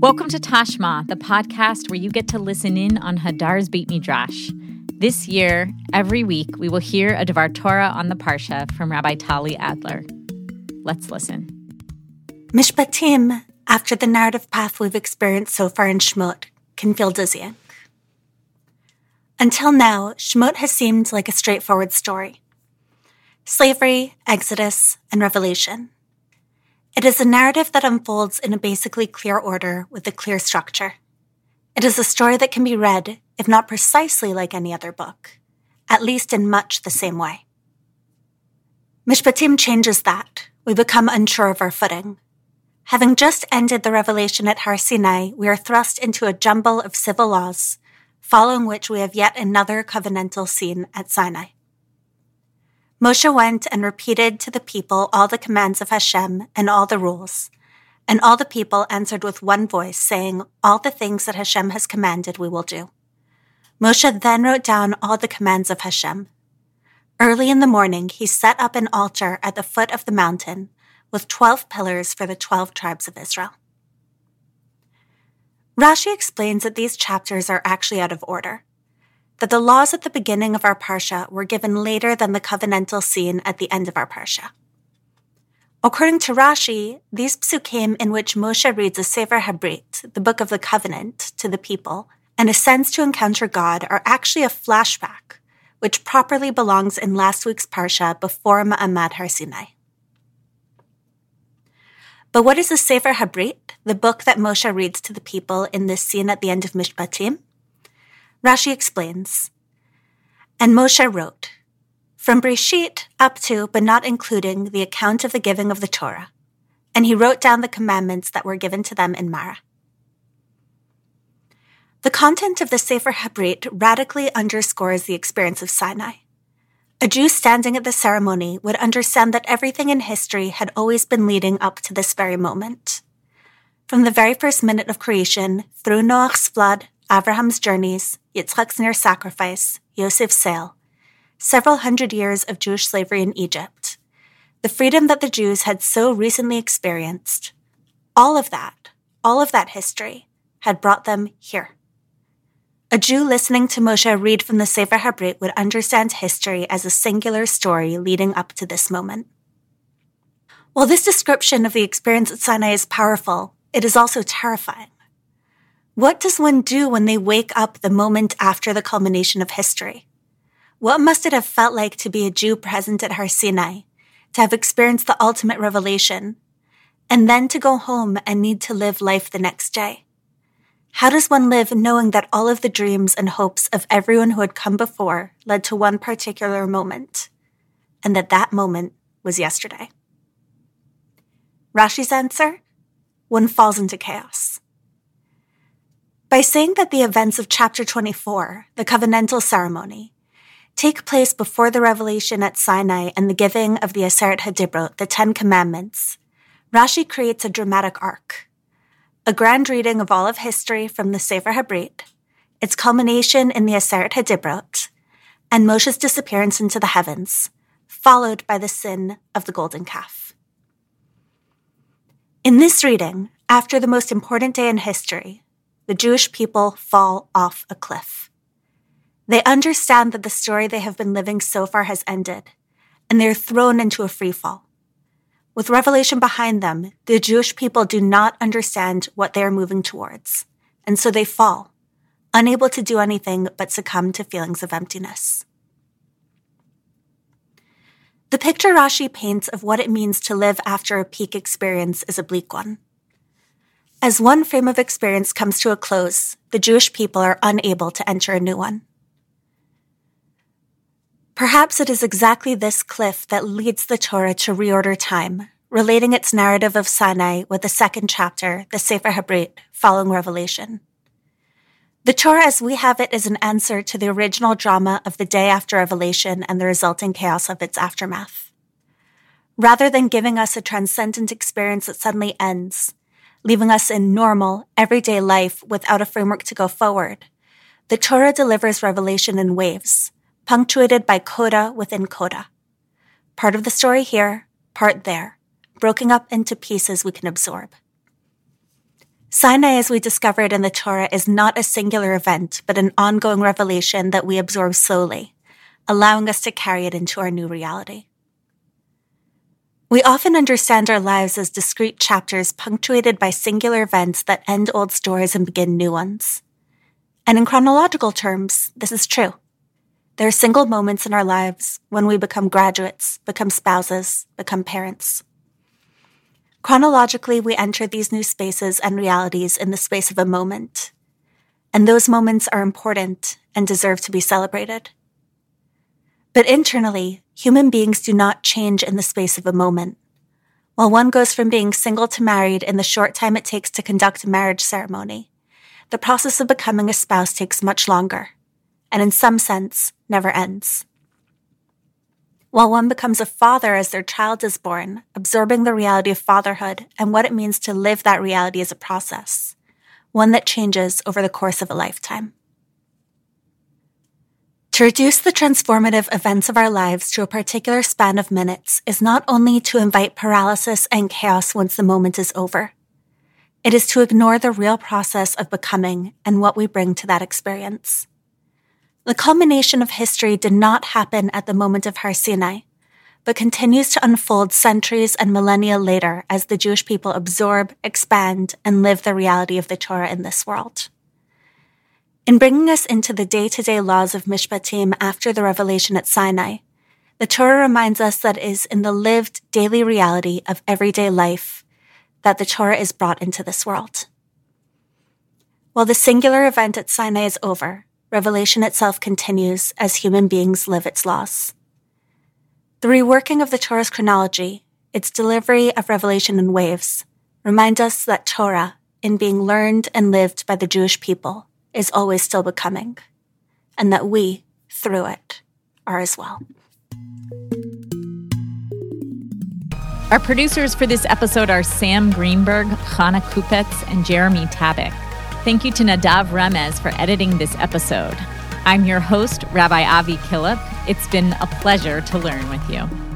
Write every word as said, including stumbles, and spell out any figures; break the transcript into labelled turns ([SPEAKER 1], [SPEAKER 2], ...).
[SPEAKER 1] Welcome to Tashma, the podcast where you get to listen in on Hadar's Beit Midrash. This year, every week, we will hear a Devar Torah on the Parsha from Rabbi Tali Adler. Let's listen.
[SPEAKER 2] Mishpatim, after the narrative path we've experienced so far in Shemot, can feel dizzying. Until now, Shemot has seemed like a straightforward story. Slavery, Exodus, and Revelation. It is a narrative that unfolds in a basically clear order with a clear structure. It is a story that can be read, if not precisely like any other book, at least in much the same way. Mishpatim changes that. We become unsure of our footing. Having just ended the revelation at Har Sinai, we are thrust into a jumble of civil laws, following which we have yet another covenantal scene at Sinai. Moshe went and repeated to the people all the commands of Hashem and all the rules, and all the people answered with one voice, saying, "All the things that Hashem has commanded we will do." Moshe then wrote down all the commands of Hashem. Early in the morning, he set up an altar at the foot of the mountain with twelve pillars for the twelve tribes of Israel. Rashi explains that these chapters are actually out of order, that the laws at the beginning of our Parsha were given later than the covenantal scene at the end of our Parsha. According to Rashi, these psukim in which Moshe reads a Sefer HaBrit, the Book of the Covenant, to the people, and ascends to encounter God are actually a flashback, which properly belongs in last week's Parsha before Ma'amad Har Sinai. But what is the Sefer HaBrit, the book that Moshe reads to the people in this scene at the end of Mishpatim? Rashi explains, "And Moshe wrote, from Breshit up to, but not including, the account of the giving of the Torah, and he wrote down the commandments that were given to them in Marah." The content of the Sefer HaBrit radically underscores the experience of Sinai. A Jew standing at the ceremony would understand that everything in history had always been leading up to this very moment. From the very first minute of creation, through Noach's flood, Abraham's journeys, Yitzchak's near sacrifice, Yosef's sale, several hundred years of Jewish slavery in Egypt, the freedom that the Jews had so recently experienced, all of that, all of that history, had brought them here. A Jew listening to Moshe read from the Sefer HaBrit would understand history as a singular story leading up to this moment. While this description of the experience at Sinai is powerful, it is also terrifying. What does one do when they wake up the moment after the culmination of history? What must it have felt like to be a Jew present at Har Sinai, to have experienced the ultimate revelation, and then to go home and need to live life the next day? How does one live knowing that all of the dreams and hopes of everyone who had come before led to one particular moment, and that that moment was yesterday? Rashi's answer? One falls into chaos. By saying that the events of chapter twenty-four, the covenantal ceremony, take place before the revelation at Sinai and the giving of the Aseret HaDibrot, the Ten Commandments, Rashi creates a dramatic arc. A grand reading of all of history from the Sefer HaBrit, its culmination in the Aseret HaDibrot, and Moshe's disappearance into the heavens, followed by the sin of the golden calf. In this reading, after the most important day in history, the Jewish people fall off a cliff. They understand that the story they have been living so far has ended, and they are thrown into a free fall. With revelation behind them, the Jewish people do not understand what they are moving towards, and so they fall, unable to do anything but succumb to feelings of emptiness. The picture Rashi paints of what it means to live after a peak experience is a bleak one. As one frame of experience comes to a close, the Jewish people are unable to enter a new one. Perhaps it is exactly this cliff that leads the Torah to reorder time, relating its narrative of Sinai with the second chapter, the Sefer HaBrit, following Revelation. The Torah as we have it is an answer to the original drama of the day after Revelation and the resulting chaos of its aftermath. Rather than giving us a transcendent experience that suddenly ends, leaving us in normal, everyday life without a framework to go forward, the Torah delivers revelation in waves, punctuated by coda within coda. Part of the story here, part there, broken up into pieces we can absorb. Sinai, as we discovered in the Torah, is not a singular event, but an ongoing revelation that we absorb slowly, allowing us to carry it into our new reality. We often understand our lives as discrete chapters punctuated by singular events that end old stories and begin new ones. And in chronological terms, this is true. There are single moments in our lives when we become graduates, become spouses, become parents. Chronologically, we enter these new spaces and realities in the space of a moment. And those moments are important and deserve to be celebrated. But internally, human beings do not change in the space of a moment. While one goes from being single to married in the short time it takes to conduct a marriage ceremony, the process of becoming a spouse takes much longer, and in some sense, never ends. While one becomes a father as their child is born, absorbing the reality of fatherhood and what it means to live that reality is a process, one that changes over the course of a lifetime. To reduce the transformative events of our lives to a particular span of minutes is not only to invite paralysis and chaos once the moment is over. It is to ignore the real process of becoming and what we bring to that experience. The culmination of history did not happen at the moment of Har Sinai, but continues to unfold centuries and millennia later as the Jewish people absorb, expand, and live the reality of the Torah in this world. In bringing us into the day-to-day laws of Mishpatim after the revelation at Sinai, the Torah reminds us that it is in the lived daily reality of everyday life that the Torah is brought into this world. While the singular event at Sinai is over, revelation itself continues as human beings live its laws. The reworking of the Torah's chronology, its delivery of revelation in waves, remind us that Torah, in being learned and lived by the Jewish people, is always still becoming, and that we, through it, are as well.
[SPEAKER 1] Our producers for this episode are Sam Greenberg, Chana Kupetz, and Jeremy Tabak. Thank you to Nadav Remez for editing this episode. I'm your host, Rabbi Avi Killip. It's been a pleasure to learn with you.